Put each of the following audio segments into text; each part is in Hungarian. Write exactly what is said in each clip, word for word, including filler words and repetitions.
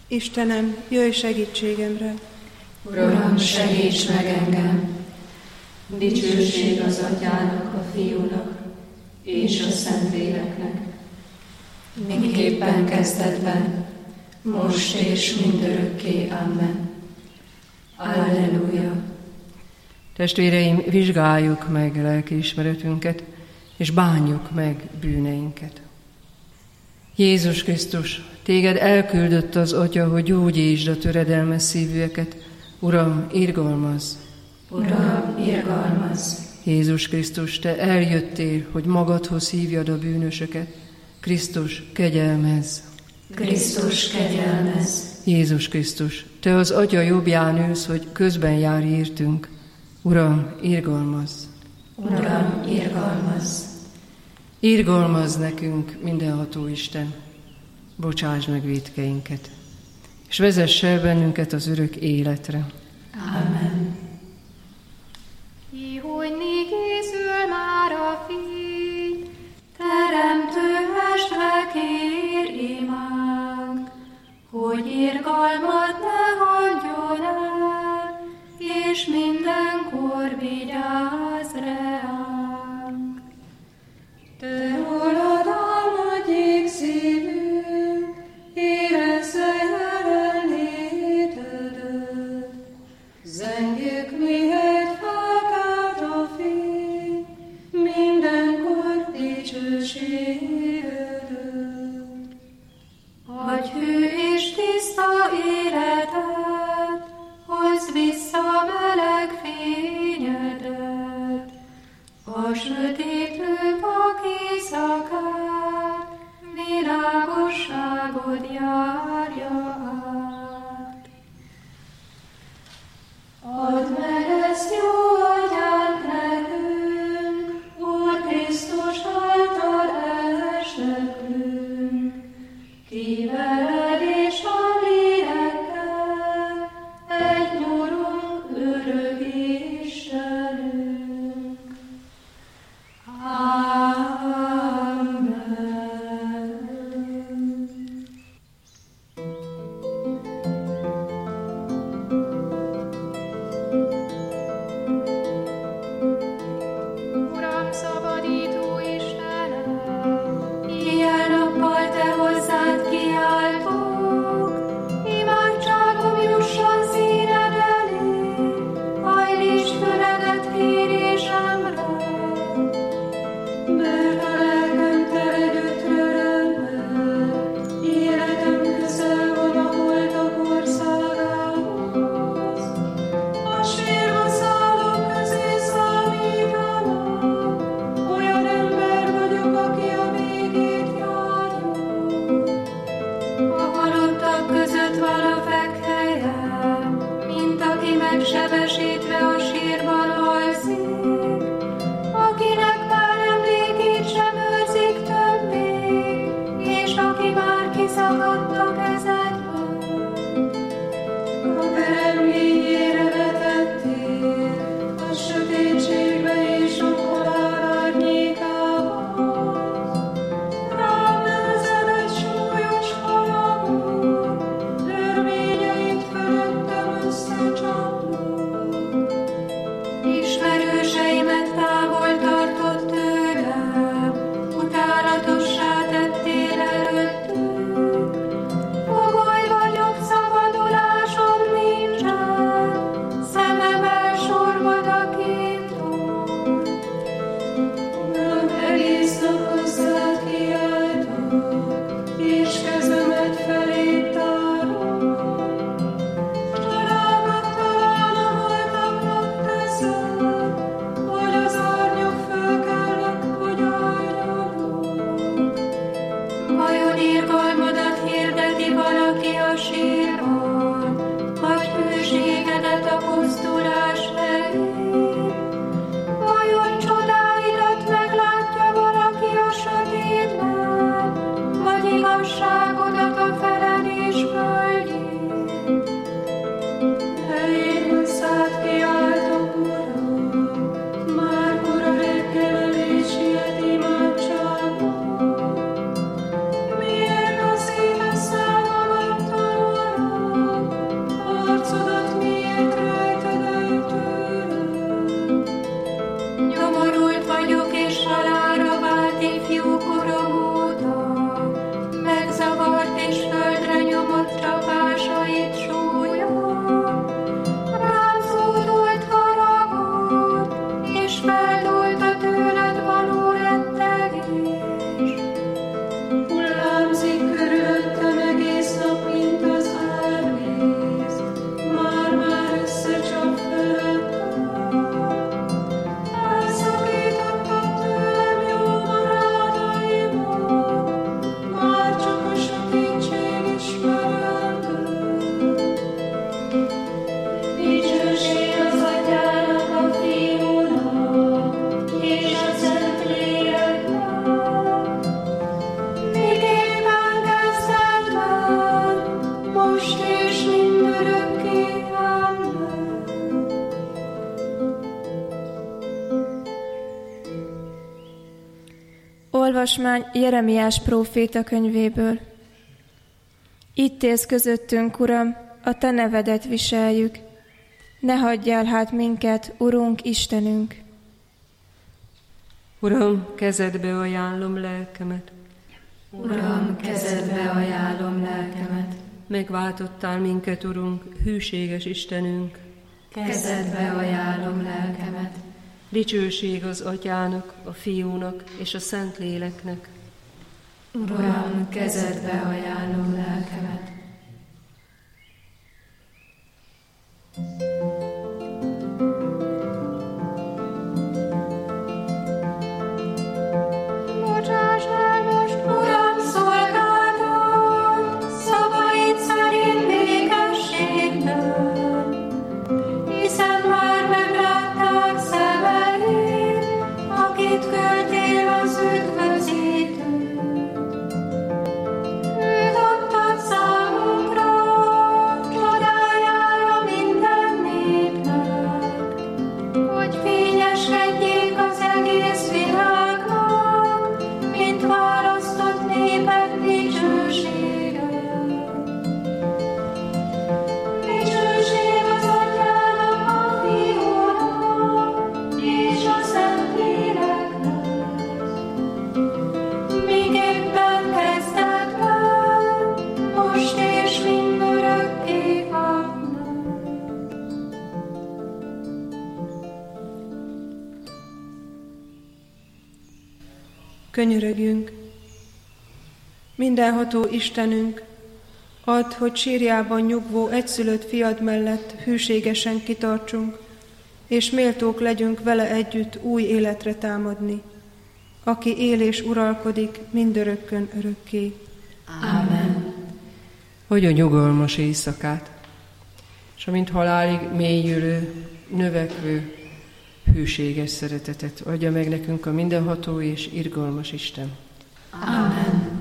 Istenem, jöjj segítségemre! Uram, segíts meg engem! Dicsőség az Atyának, a Fiúnak és a Szentléleknek, miképpen kezdetben, most és mindörökké. Amen. Alleluja! Testvéreim, vizsgáljuk meg lelkiismeretünket, és bánjuk meg bűneinket. Jézus Krisztus, téged elküldött az Atya, hogy gyógyítsd a töredelmes szívűeket. Uram, irgalmazz! Uram, irgalmazz! Jézus Krisztus, te eljöttél, hogy magadhoz hívjad a bűnösöket. Krisztus, kegyelmezz! Krisztus, kegyelmezz! Jézus Krisztus, te az Atya jobbján ülsz, hogy közben járj értünk. Uram, irgalmazz! Uram, irgalmazz! Irgalmazz nekünk, mindenható Isten, bocsáss meg vétkeinket, és vezess el bennünket az örök életre. Amen. Ki, hogy né készül már a fény, teremtő mestre, kér imánk, hogy irgalmat ne hagyjon el, és mindenkor vigyázz reánk. Te rólad álmodjék szívünk, érezze jelenlétedet. Zengjük mi egy felkelt a fény, mindenkor dicsőségedet. Adj hű és tiszta életet, hozd vissza meleg fényedet, a sötétlő vak éjszakát, világosságod járja át. Add meg ezt, jó Atyánk, nekünk, Úr Krisztus által elesnekünk, ki veled és a lélekkel most és mindörökké. Amen. Olvasmány Jeremiás próféta könyvéből. Itt élsz közöttünk, Uram, a Te nevedet viseljük. Ne hagyjál hát minket, Urunk, Istenünk! Uram, kezedbe ajánlom lelkemet. Uram, kezedbe ajánlom lelkemet. Megváltottál minket, Urunk, hűséges Istenünk. Kezedbe ajánlom lelkemet. Dicsőség az Atyának, a Fiúnak és a Szentléleknek. Uram, kezedbe ajánlom lelkemet. Bocsáss el most, Uram, szolgáltat, szavaid szerint békességben, hiszen már meglátták szemeid, akit küldtél az üdvözítő. Őt adtad számunkra, csodájára minden népnek, hogy fényeskedjék az egész világnak, mint választott néped dicsősége. Dicsőség az Atyának, a Fiúnak és a Szentléleknek, miképpen kezdetben, most és mindörökké. Amen. Könyörögjünk. Mindenható Istenünk, add, hogy sírjában nyugvó egyszülött fiad mellett hűségesen kitartsunk, és méltók legyünk vele együtt új életre támadni, aki él és uralkodik mindörökkön örökké. Amen. Hogy a nyugalmas éjszakát, és amint halálig mélyülő, növekvő, hűséges szeretetet adja meg nekünk a mindenható és irgalmas Isten. Amen.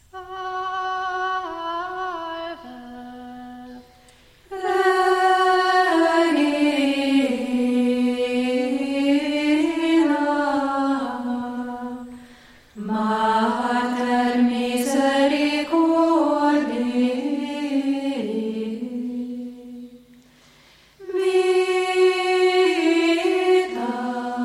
Mater misericordiae, vita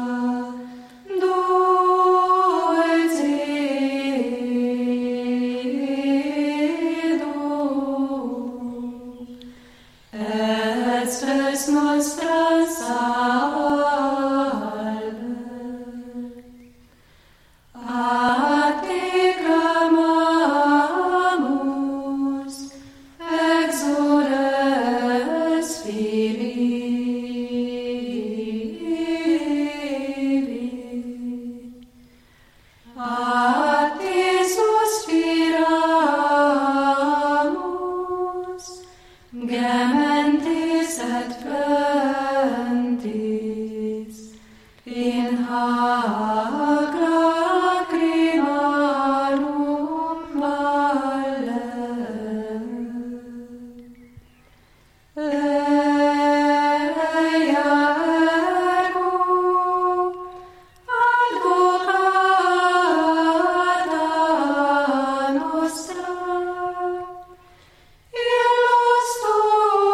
dulcedo, et spes nostras salve. A te clamamus, exules Filii. A te suspiramus, gementes et plentis, in hac lacrimarum valle. Leia ergo, advocata nostra, illos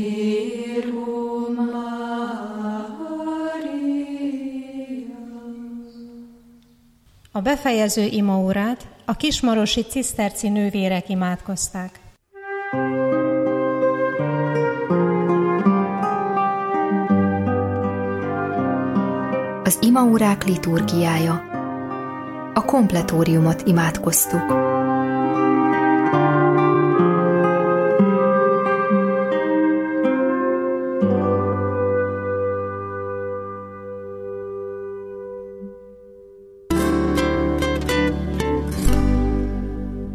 Virgo Maria. A befejező imaórát a kismarosi ciszterci nővérek imádkozták. Az imaórák liturgiája. A kompletóriumot imádkoztuk.